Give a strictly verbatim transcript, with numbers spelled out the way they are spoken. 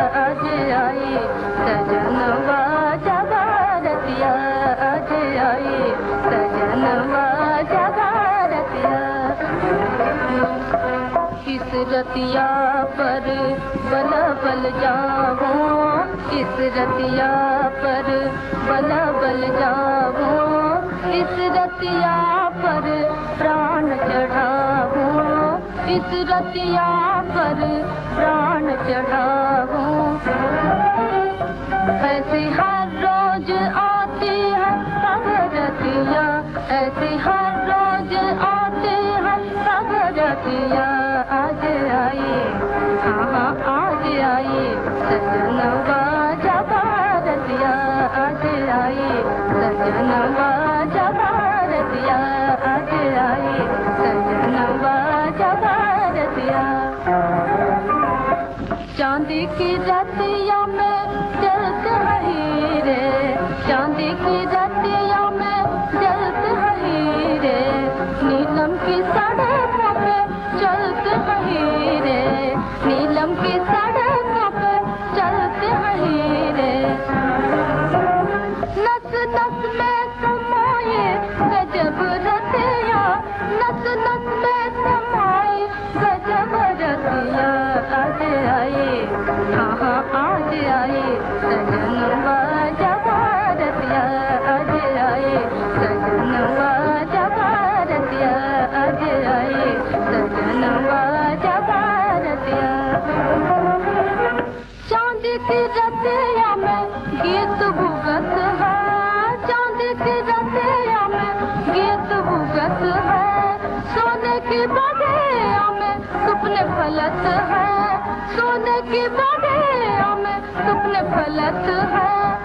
आज आई सजनवा जगा रतिया, आज आई सजनवा जगा रतिया। किस रतिया पर बल बल जाऊं, किस रतिया पर बल बल जाऊं, इस रतिया पर प्राण चढ़ाऊं, इस रतिया पर प्राण चढ़ाऊं। ऐसी हर रोज आती है सब रतिया, ऐसी हर रोज आती है सब रतिया। आज आई हाँ आज आई सजनवा जगा रतिया, आज आई सजनवा जगा रतिया, आज आई सजनवा जगा रतिया। चांदी की रतिया में जलते हीरे, चांदी की रतिया में जलते हीरे, नीलम की सड़कों पे चलते हीरे, नीलम की सड़कों पे चलते हीरे। नस नस में समाए गजब रतिया, नस नस में समाए गजब रतिया। आज आई हाँ हाँ आज आई सजनवा जगा रतिया, आज आई सजनवा जगा रतिया, आज आई सजनवा जगा रतिया। चांदी की रतिया में गीत भुगत है, चांदी की रतिया में गीत भुगत है, सोने की बगिया में सपने फलत है, सोने की बगिया में सपने फलत है।